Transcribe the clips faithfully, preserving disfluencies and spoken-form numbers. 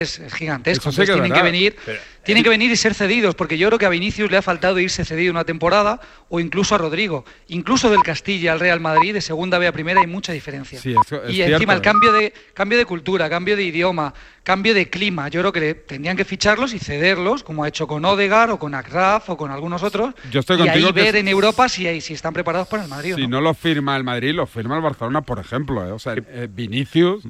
es gigantesco. Eso sí que tienen verdad. que venir, Pero, tienen que venir y ser cedidos, porque yo creo que a Vinicius le ha faltado irse cedido una temporada, o incluso a Rodrigo, incluso del Castilla al Real Madrid, de segunda B a primera hay mucha diferencia. Sí, eso es y cierto, encima el ¿eh? cambio de cambio de cultura, cambio de idioma, cambio de clima, yo creo que le, tendrían que ficharlos y cederlos, como ha hecho con Odegaard o con Akraf o con algunos otros, Yo estoy y contigo ahí que ver es- en Europa si, si están preparados para el Madrid Si o no. no lo firma el Madrid, lo firma el Barcelona, por ejemplo. ¿eh? O sea, eh, Vinicius,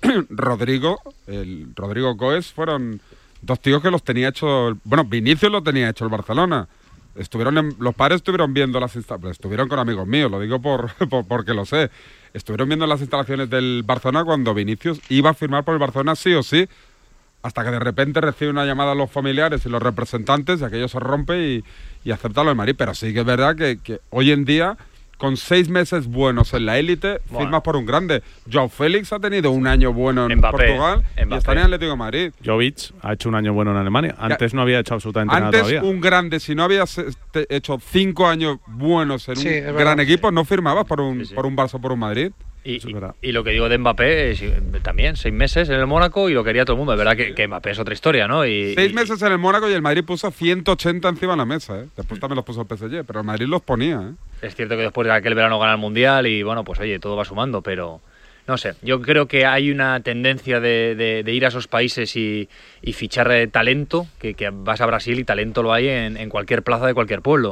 Rodrigo, el Rodrigo Goes fueron dos tíos que los tenía hecho. Bueno, Vinicius lo tenía hecho el Barcelona. Estuvieron en- los padres estuvieron viendo las instalaciones, estuvieron con amigos míos, lo digo por, por- porque lo sé. Estuvieron viendo las instalaciones del Barcelona cuando Vinicius iba a firmar por el Barcelona sí o sí, hasta que de repente recibe una llamada a los familiares y los representantes y aquello se rompe y, y acepta lo del Madrid. Pero sí que es verdad que, que hoy en día, con seis meses buenos en la élite, Bueno. firmas por un grande. Joao Félix ha tenido un año bueno en Mbappé, Portugal y Mbappé. está en el Atlético de Madrid. Jovic ha hecho un año bueno en Alemania. Antes no había hecho absolutamente Antes nada todavía. un grande, si no habías este, hecho cinco años buenos en Sí, un es verdad. gran equipo, no firmabas por un, Sí, sí. por un Barça o por un Madrid. Y, Eso es verdad. y, y lo que digo de Mbappé es, eh, también, seis meses en el Mónaco y lo quería todo el mundo. Es verdad que, que Mbappé es otra historia, ¿no? Y, Seis y- meses en el Mónaco y el Madrid puso ciento ochenta encima de la mesa. ¿eh? Después también los puso el P S G, pero el Madrid los ponía. ¿eh? Es cierto que después de aquel verano gana el Mundial y bueno, pues oye, todo va sumando, pero no sé. Yo creo que hay una tendencia de, de- de ir a esos países y, y fichar eh, talento, que, que vas a Brasil y talento lo hay en, en cualquier plaza de cualquier pueblo.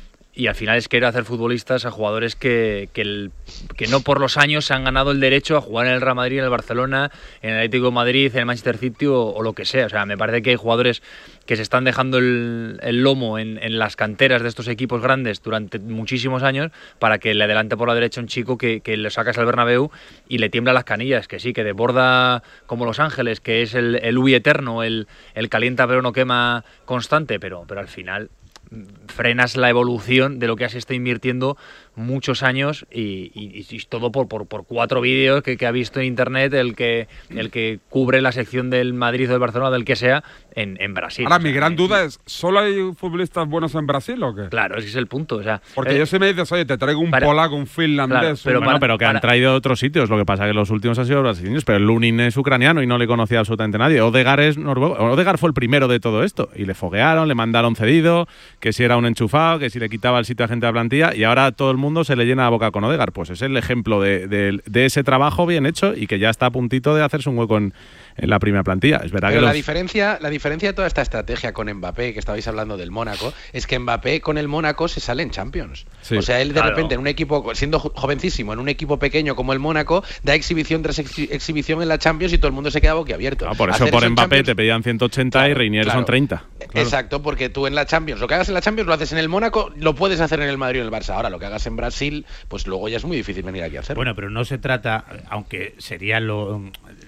Y al final es querer hacer futbolistas a jugadores que, que, el- que no por los años se han ganado el derecho a jugar en el Real Madrid, en el Barcelona, en el Atlético de Madrid, en el Manchester City o, o lo que sea. O sea, me parece que hay jugadores que se están dejando el, el lomo en, en las canteras de estos equipos grandes durante muchísimos años para que le adelante por la derecha un chico que, que le sacas al Bernabéu y le tiembla las canillas, que sí, que desborda como Los Ángeles, que es el, el Ubi eterno, el, el calienta pero no quema constante, pero, pero al final frenas la evolución de lo que has estado invirtiendo muchos años y, y, y todo por, por, por cuatro vídeos que, que ha visto en internet el que el que cubre la sección del Madrid o del Barcelona, del que sea, en, en Brasil. Ahora, O sea, mi gran eh, duda es, ¿solo hay futbolistas buenos en Brasil o qué? Claro, ese es el punto. O sea, Porque eh, yo si me dices, oye, te traigo un para- polaco, un finlandés, Claro, pero un- Bueno, para- pero que han para- traído de otros sitios. Lo que pasa es que los últimos han sido brasileños, pero Lunin es ucraniano y no le conocía absolutamente nadie. Odegaard es noruego. Odegaard fue el primero de todo esto. Y le foguearon, le mandaron cedido, que si era un enchufado, que si le quitaba el sitio a gente de la plantilla. Y ahora todo el mundo se le llena la boca con Odegaard. Pues es el ejemplo de, de- de ese trabajo bien hecho y que ya está a puntito de hacerse un hueco en, en la primera plantilla. Es verdad Pero que la los- diferencia, la diferencia de toda esta estrategia con Mbappé, que estabais hablando del Mónaco, es que Mbappé con el Mónaco se sale en Champions. Sí. O sea, él de Claro. repente en un equipo, siendo jo- jovencísimo, en un equipo pequeño como el Mónaco, da exhibición tras exhi- exhibición en la Champions y todo el mundo se queda boquiabierto. Ah, por eso Hacer por en Mbappé Champions- te pedían ciento ochenta y Claro, Reinier claro. son treinta. Claro. Exacto, porque tú en la Champions, lo que hagas en la Champions lo haces en el Mónaco, lo puedes hacer en el Madrid o en el Barça. Ahora, lo que hagas en Brasil, pues luego ya es muy difícil venir aquí a hacerlo. Bueno, pero no se trata, aunque sería lo,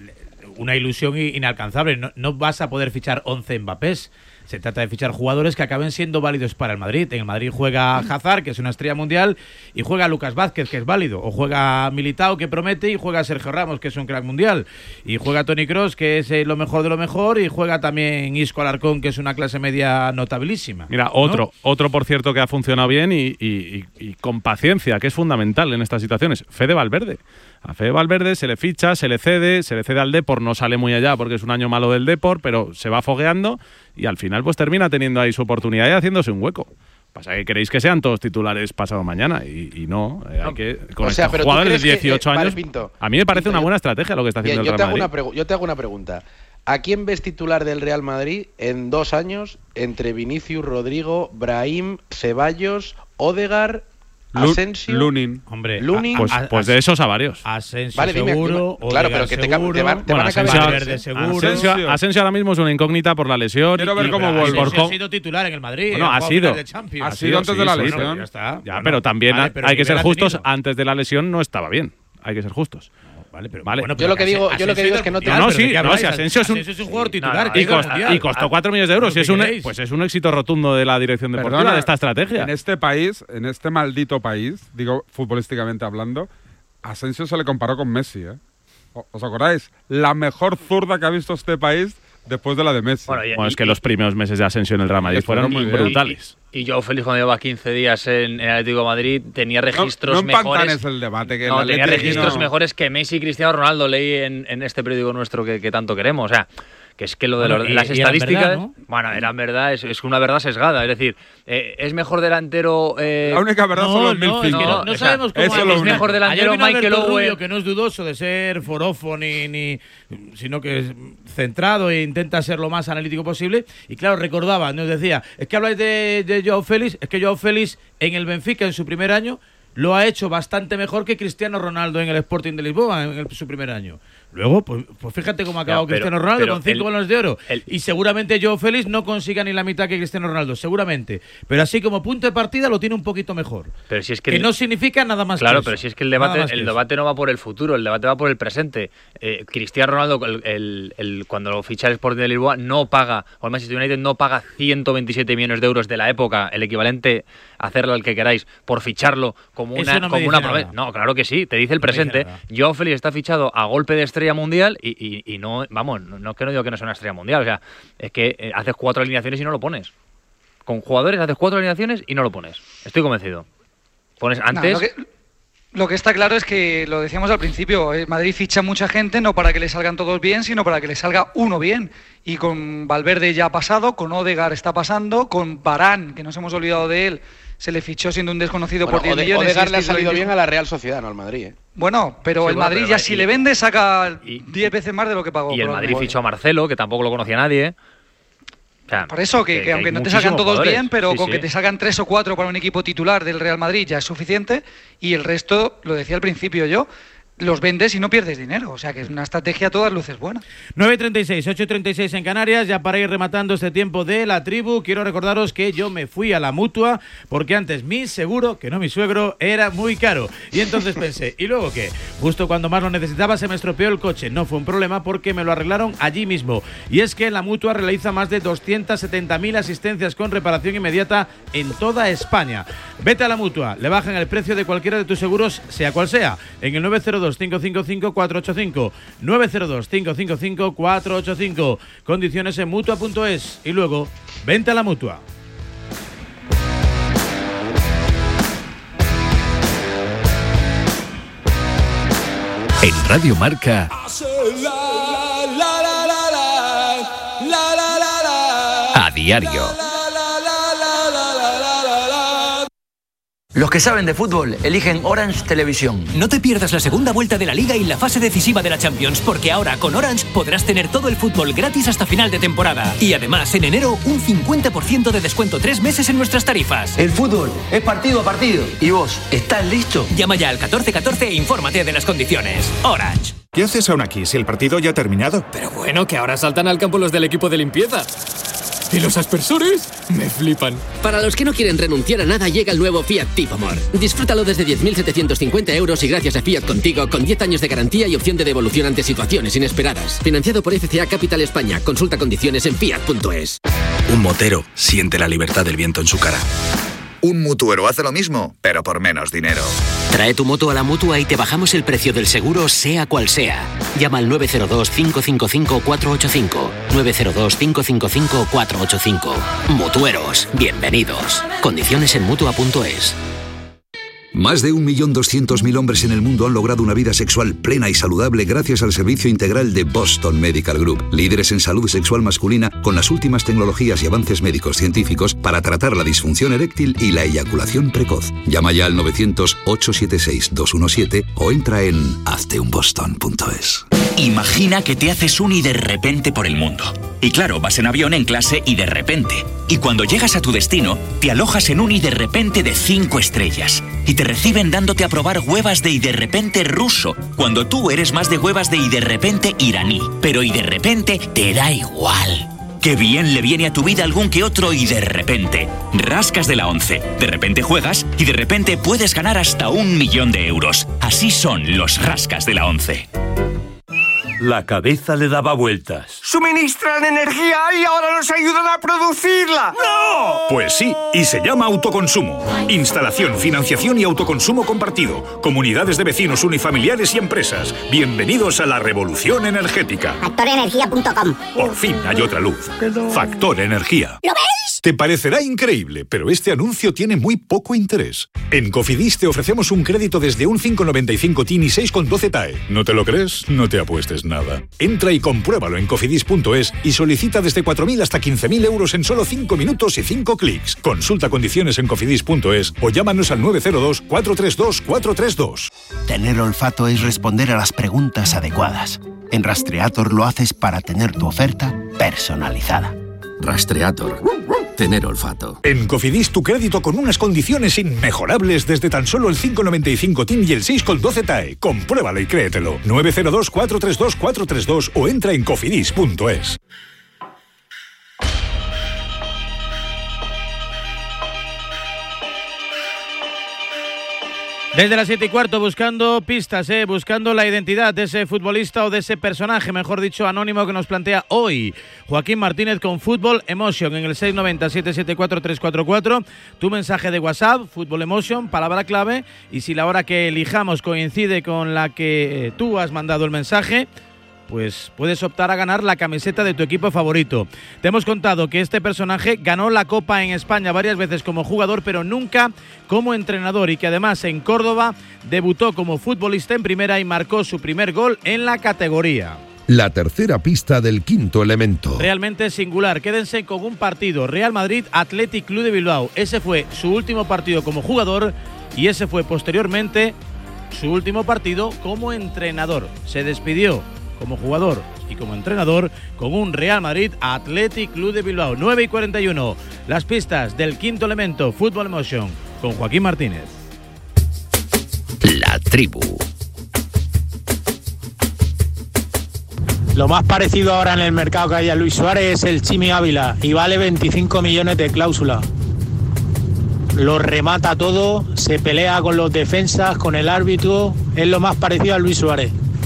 una ilusión inalcanzable, no, no vas a poder fichar once Mbappés. Se trata de fichar jugadores que acaben siendo válidos para el Madrid. En el Madrid juega Hazard, que es una estrella mundial, y juega Lucas Vázquez, que es válido. O juega Militao, que promete, y juega Sergio Ramos, que es un crack mundial. Y juega Toni Kroos, que es eh, lo mejor de lo mejor, y juega también Isco Alarcón, que es una clase media notabilísima. Mira, ¿no? otro, otro por cierto que ha funcionado bien y, y- y- y con paciencia, que es fundamental en estas situaciones. Fede Valverde. A Fede Valverde se le ficha, se le cede, se le cede al Depor, no sale muy allá porque es un año malo del Depor, pero se va fogueando y al final pues termina teniendo ahí su oportunidad y haciéndose un hueco. Pasa que queréis que sean todos titulares pasado mañana y, y no, eh, hay que con O sea, estos pero tú jugadores de crees que- dieciocho eh, vale, años. Pinto. A mí me parece Pinto, una yo- buena estrategia lo que está haciendo Bien, yo el te, Real hago una Madrid. pregu- yo te hago una pregunta. ¿A quién ves titular del Real Madrid en dos años entre Vinicius, Rodrigo, Brahim, Ceballos, Odegaard, Lu- Asensio? Lunin. Hombre, Lunin. Pues, a- a- pues de esos a varios. Asensio Vale, dime, seguro, dime. Claro, pero Odegaard que te ca- seguro, te van- te van a caber Asensio, tres, Valverde ¿eh? seguro. Asensio, Asensio ahora mismo es una incógnita por la lesión. Quiero y- ver y- cómo y vuelve. por Asensio ha cómo- sido titular en el Madrid. Bueno, ha jugado sido. finales de Champions. Ha sido antes de la sí, lesión. Bueno, ya está. Ya, Bueno, pero también vale, ha- pero hay que nivel ser ha justos. tenido. Antes de la lesión no estaba bien. Hay que ser justos. Vale, pero, Vale. bueno, Yo pero lo que digo- Asensio yo lo que digo es que no del te- Mundial, No, pero sí, ¿de qué no, habláis? si Asensio es un- es un jugador Sí, titular. no, no, que Y, ha ido al costa- Mundial. y costó cuatro millones de euros. ¿Qué Y es un, queréis? pues es un éxito rotundo de la dirección deportiva Perdona, de esta estrategia. En este país, en este maldito país, digo futbolísticamente hablando, Asensio se le comparó con Messi, ¿eh? ¿O- ¿Os acordáis? La mejor zurda que ha visto este país después de la de Messi. Bueno, y- Bueno, es que los primeros meses de Asensio en el Real Madrid Que fueron fueron muy bien. brutales. Y, y Joao Félix, cuando llevaba quince días en, en el Atlético de Madrid, tenía no, registros no mejores. empantanes el debate. Que No, el tenía Atleti aquí registros no- mejores que Messi y Cristiano Ronaldo, leí en, en este periódico nuestro que, que tanto queremos. O sea, que es que lo de Bueno, lo- y- las y eran estadísticas, verdad, ¿no? bueno, eran verdad, es, es una verdad sesgada, es decir, eh, es mejor delantero... eh, La única verdad son los mil no, es cinco. que no, no o sea, sabemos cómo eso es es lo es único. mejor delantero Ayer vino Michael Alberto Owen. Rubio, que no es dudoso de ser forofo ni, ni sino que es centrado e intenta ser lo más analítico posible. Y claro, recordaba, nos decía, es que habláis de, de Joao Félix, es que Joao Félix en el Benfica en su primer año lo ha hecho bastante mejor que Cristiano Ronaldo en el Sporting de Lisboa en el- su primer año. Luego, pues, pues fíjate cómo ha acabado Ya, pero- Cristiano Ronaldo pero con cinco el- balones de oro. el- Y seguramente Joao Félix no consiga ni la mitad que Cristiano Ronaldo, seguramente. Pero así como punto de partida lo tiene un poquito mejor. Pero si es que, Que el- no significa nada más Claro, que pero eso. si es que el Nada debate más que el eso. debate no va por el futuro, el debate va por el presente. Eh, Cristiano Ronaldo, el, el- el- cuando lo ficha el Sporting de Lisboa, no paga, o el Manchester United no paga ciento veintisiete millones de euros de la época, el equivalente, hacerlo al que queráis, por ficharlo como Eso una, no me como dice una nada. promesa. No, claro que sí, te dice el No me dice presente. nada. Joao Félix está fichado a golpe de estrella mundial y, y- y no, vamos, no, no es que no digo que no sea una estrella mundial, o sea, es que eh, haces cuatro alineaciones y no lo pones. Con jugadores haces cuatro alineaciones y no lo pones. Estoy convencido. Pones No, antes... lo, que, lo que está claro es que, lo decíamos al principio, eh, Madrid ficha mucha gente no para que le salgan todos bien, sino para que le salga uno bien. Y con Valverde ya ha pasado, con Odegaard está pasando, con Varane, que nos hemos olvidado de él, se le fichó siendo un desconocido Bueno, por diez Ode- millones. y Odegaard le ha este es salido el- bien a la Real Sociedad, no al Madrid, ¿eh? Bueno, pero Sí, el bueno, Madrid pero ya va- si y- le vende saca y- diez veces más de lo que pagó. Y el Madrid probablemente. fichó a Marcelo, que tampoco lo conocía nadie. O sea, Por eso, que, que aunque hay no te salgan muchísimos todos jugadores. bien, pero Sí, con sí. que te salgan tres o cuatro para un equipo titular del Real Madrid ya es suficiente. Y el resto, lo decía al principio yo, los vendes y no pierdes dinero. O sea que es una estrategia a todas luces buena. nueve treinta y seis, ocho treinta y seis en Canarias, ya para ir rematando este tiempo de la tribu, quiero recordaros que yo me fui a la Mutua porque antes mi seguro, que no mi suegro, era muy caro. Y entonces pensé, ¿y luego qué? Justo cuando más lo necesitaba se me estropeó el coche. No fue un problema porque me lo arreglaron allí mismo. Y es que la Mutua realiza más de doscientas setenta mil asistencias con reparación inmediata en toda España. Vete a la Mutua, le bajan el precio de cualquiera de tus seguros, sea cual sea, en el nueve cero dos, cinco cinco cinco, cuatro ocho cinco, nueve cero dos, cinco cinco cinco, cuatro ocho cinco. Condiciones en mutua punto es. Y luego, vente a la Mutua. En Radio Marca, a diario. Los que saben de fútbol eligen Orange Televisión. No te pierdas la segunda vuelta de la Liga y la fase decisiva de la Champions, porque ahora con Orange podrás tener todo el fútbol gratis hasta final de temporada. Y además, en enero, un cincuenta por ciento de descuento tres meses en nuestras tarifas. El fútbol es partido a partido. ¿Y vos, estás listo? Llama ya al catorce catorce e infórmate de las condiciones. Orange. ¿Qué haces aún aquí si el partido ya ha terminado? Pero bueno, que ahora saltan al campo los del equipo de limpieza. ¿Y los aspersores? Me flipan. Para los que no quieren renunciar a nada, llega el nuevo Fiat Tipo More. Disfrútalo desde diez mil setecientos cincuenta euros y gracias a Fiat Contigo, con diez años de garantía y opción de devolución ante situaciones inesperadas. Financiado por F C A Capital España. Consulta condiciones en fiat punto es. Un motero siente la libertad del viento en su cara. Un mutuero hace lo mismo, pero por menos dinero. Trae tu moto a la Mutua y te bajamos el precio del seguro, sea cual sea. Llama al nueve cero dos, cinco cinco cinco, cuatro ocho cinco. nueve cero dos, cinco cinco cinco, cuatro ocho cinco. Mutueros, bienvenidos. Condiciones en mutua punto es. Más de un millón doscientos mil hombres en el mundo han logrado una vida sexual plena y saludable gracias al servicio integral de Boston Medical Group. Líderes en salud sexual masculina con las últimas tecnologías y avances médicos científicos para tratar la disfunción eréctil y la eyaculación precoz. Llama ya al novecientos, ocho siete seis, dos uno siete o entra en hazte un boston punto es. Imagina que te haces un y de repente por el mundo. Y claro, vas en avión en clase y de repente. Y cuando llegas a tu destino, te alojas en un y de repente de cinco estrellas. Y te reciben dándote a probar huevas de y de repente ruso, cuando tú eres más de huevas de y de repente iraní. Pero y de repente te da igual. Qué bien le viene a tu vida algún que otro y de repente. Rascas de la once. De repente juegas y de repente puedes ganar hasta un millón de euros. Así son los rascas de la once. La cabeza le daba vueltas. ¡Suministran energía y ahora nos ayudan a producirla! ¡No! Pues sí, y se llama autoconsumo. Instalación, financiación y autoconsumo compartido. Comunidades de vecinos unifamiliares y empresas. Bienvenidos a la revolución energética. factor energía punto com. Por fin hay otra luz. Factor Energía. ¿Lo veis? Te parecerá increíble, pero este anuncio tiene muy poco interés. En Cofidis te ofrecemos un crédito desde un cinco coma noventa y cinco T I N y seis coma doce T A E. ¿No te lo crees? No te apuestes nada. Entra y compruébalo en cofidis punto es y solicita desde cuatro mil hasta quince mil euros en solo cinco minutos y cinco clics. Consulta condiciones en cofidis punto es o llámanos al nueve cero dos, cuatro tres dos, cuatro tres dos. Tener olfato es responder a las preguntas adecuadas. En Rastreator lo haces para tener tu oferta personalizada. Rastreator. Tener olfato. En Cofidis tu crédito con unas condiciones inmejorables desde tan solo el cinco coma noventa y cinco T I N y el seis coma doce T A E. Compruébalo y créetelo. nueve cero dos, cuatro tres dos, cuatro tres dos o entra en cofidis punto es. Desde las siete y cuarto buscando pistas, eh, buscando la identidad de ese futbolista o de ese personaje, mejor dicho, anónimo que nos plantea hoy Joaquín Martínez con Fútbol Emotion en el seis nueve cero, siete siete cuatro, tres cuatro cuatro. Tu mensaje de WhatsApp, Fútbol Emotion, palabra clave, y si la hora que elijamos coincide con la que eh, tú has mandado el mensaje, pues puedes optar a ganar la camiseta de tu equipo favorito. Te hemos contado que este personaje ganó la Copa en España varias veces como jugador, pero nunca como entrenador, y que además en Córdoba debutó como futbolista en primera y marcó su primer gol en la categoría. La tercera pista del quinto elemento. Realmente singular. Quédense con un partido. Real Madrid Athletic Club de Bilbao. Ese fue su último partido como jugador y ese fue posteriormente su último partido como entrenador. Se despidió como jugador y como entrenador con un Real Madrid Athletic Club de Bilbao. nueve y cuarenta y uno. Las pistas del quinto elemento, Fútbol Emotion, con Joaquín Martínez. La tribu. Lo más parecido ahora en el mercado que hay a Luis Suárez es el Chimi Ávila y vale veinticinco millones de cláusula. Lo remata todo, se pelea con los defensas, con el árbitro, es lo más parecido a Luis Suárez.